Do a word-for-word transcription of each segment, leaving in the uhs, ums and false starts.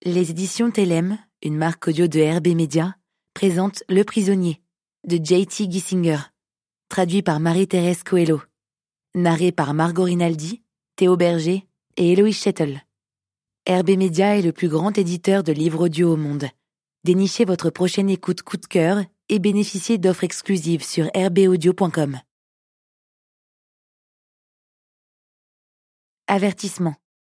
Les éditions Telem, une marque audio de R B Media, présentent Le Prisonnier, de J T Gissinger, traduit par Marie-Thérèse Coelho, narré par Margot Rinaldi, Théo Berger et Héloïse Chettel. R B Media est le plus grand éditeur de livres audio au monde. Dénichez votre prochaine écoute coup de cœur et bénéficiez d'offres exclusives sur r b audio point com. Avertissement.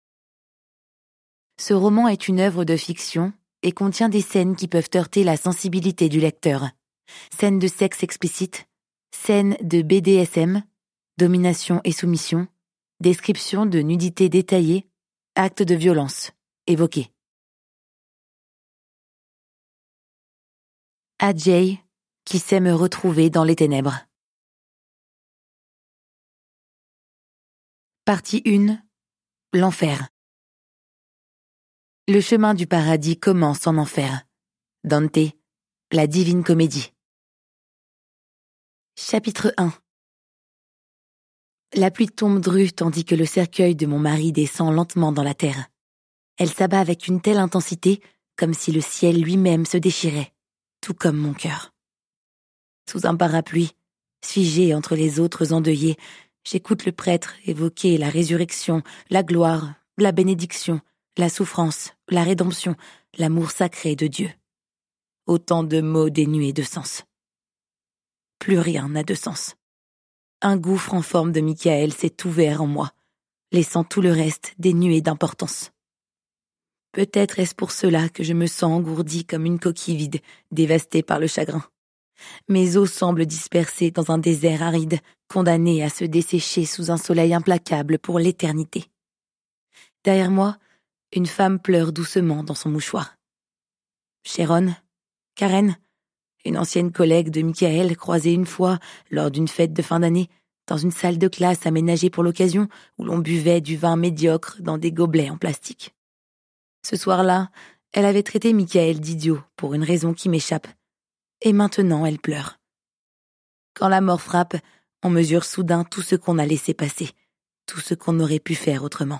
Ce roman est une œuvre de fiction et contient des scènes qui peuvent heurter la sensibilité du lecteur. Scènes de sexe explicite, scènes de B D S M, domination et soumission, description de nudité détaillée, actes de violence évoqués. Ajay, qui sait me retrouver dans les ténèbres. Partie un. L'enfer. Le chemin du paradis commence en enfer. Dante, la Divine Comédie. Chapitre un. La pluie tombe drue tandis que le cercueil de mon mari descend lentement dans la terre. Elle s'abat avec une telle intensité, comme si le ciel lui-même se déchirait, tout comme mon cœur. Sous un parapluie, figé entre les autres endeuillés, j'écoute le prêtre évoquer la résurrection, la gloire, la bénédiction, la souffrance, la rédemption, l'amour sacré de Dieu. Autant de mots dénués de sens. Plus rien n'a de sens. Un gouffre en forme de Michael s'est ouvert en moi, laissant tout le reste dénué d'importance. Peut-être est-ce pour cela que je me sens engourdie comme une coquille vide, dévastée par le chagrin. Mes os semblent dispersés dans un désert aride, condamné à se dessécher sous un soleil implacable pour l'éternité. Derrière moi, une femme pleure doucement dans son mouchoir. Sharon, Karen, une ancienne collègue de Michael croisée une fois lors d'une fête de fin d'année, dans une salle de classe aménagée pour l'occasion où l'on buvait du vin médiocre dans des gobelets en plastique. Ce soir-là, elle avait traité Michael d'idiot pour une raison qui m'échappe. Et maintenant, elle pleure. Quand la mort frappe, on mesure soudain tout ce qu'on a laissé passer, tout ce qu'on aurait pu faire autrement.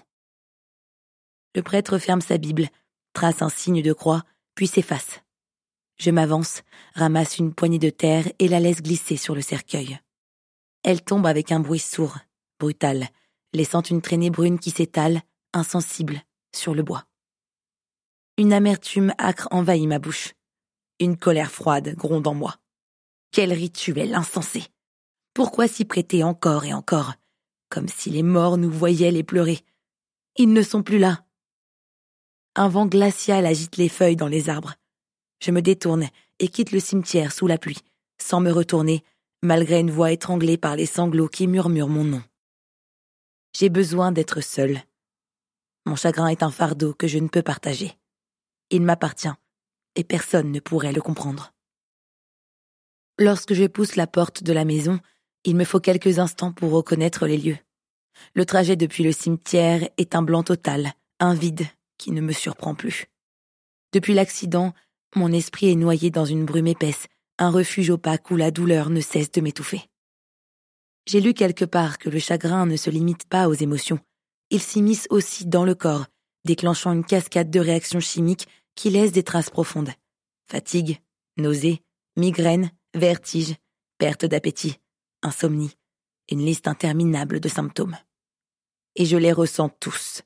Le prêtre ferme sa Bible, trace un signe de croix, puis s'efface. Je m'avance, ramasse une poignée de terre et la laisse glisser sur le cercueil. Elle tombe avec un bruit sourd, brutal, laissant une traînée brune qui s'étale, insensible, sur le bois. Une amertume âcre envahit ma bouche. Une colère froide gronde en moi. Quel rituel insensé! Pourquoi s'y prêter encore et encore? Comme si les morts nous voyaient les pleurer. Ils ne sont plus là. Un vent glacial agite les feuilles dans les arbres. Je me détourne et quitte le cimetière sous la pluie, sans me retourner, malgré une voix étranglée par les sanglots qui murmurent mon nom. J'ai besoin d'être seule. Mon chagrin est un fardeau que je ne peux partager. Il m'appartient, et personne ne pourrait le comprendre. Lorsque je pousse la porte de la maison, il me faut quelques instants pour reconnaître les lieux. Le trajet depuis le cimetière est un blanc total, un vide qui ne me surprend plus. Depuis l'accident, mon esprit est noyé dans une brume épaisse, un refuge opaque où la douleur ne cesse de m'étouffer. J'ai lu quelque part que le chagrin ne se limite pas aux émotions. Il s'immisce aussi dans le corps, déclenchant une cascade de réactions chimiques qui laissent des traces profondes. Fatigue, nausées, migraines, vertiges, perte d'appétit, insomnie, une liste interminable de symptômes. Et je les ressens tous.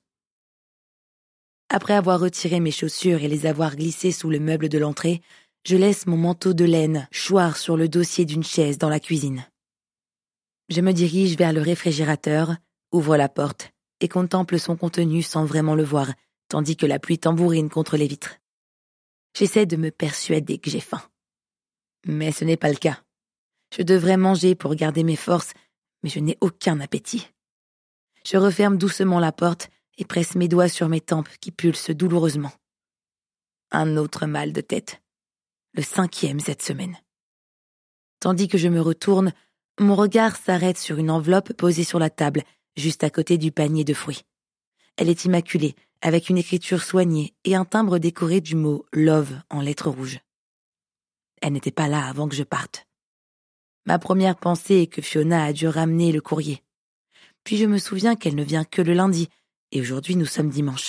Après avoir retiré mes chaussures et les avoir glissées sous le meuble de l'entrée, je laisse mon manteau de laine choir sur le dossier d'une chaise dans la cuisine. Je me dirige vers le réfrigérateur, ouvre la porte et contemple son contenu sans vraiment le voir, tandis que la pluie tambourine contre les vitres. J'essaie de me persuader que j'ai faim. Mais ce n'est pas le cas. Je devrais manger pour garder mes forces, mais je n'ai aucun appétit. Je referme doucement la porte et presse mes doigts sur mes tempes qui pulsent douloureusement. Un autre mal de tête. Le cinquième cette semaine. Tandis que je me retourne, mon regard s'arrête sur une enveloppe posée sur la table, juste à côté du panier de fruits. Elle est immaculée, avec une écriture soignée et un timbre décoré du mot « Love » en lettres rouges. Elle n'était pas là avant que je parte. Ma première pensée est que Fiona a dû ramener le courrier. Puis je me souviens qu'elle ne vient que le lundi, et aujourd'hui nous sommes dimanche.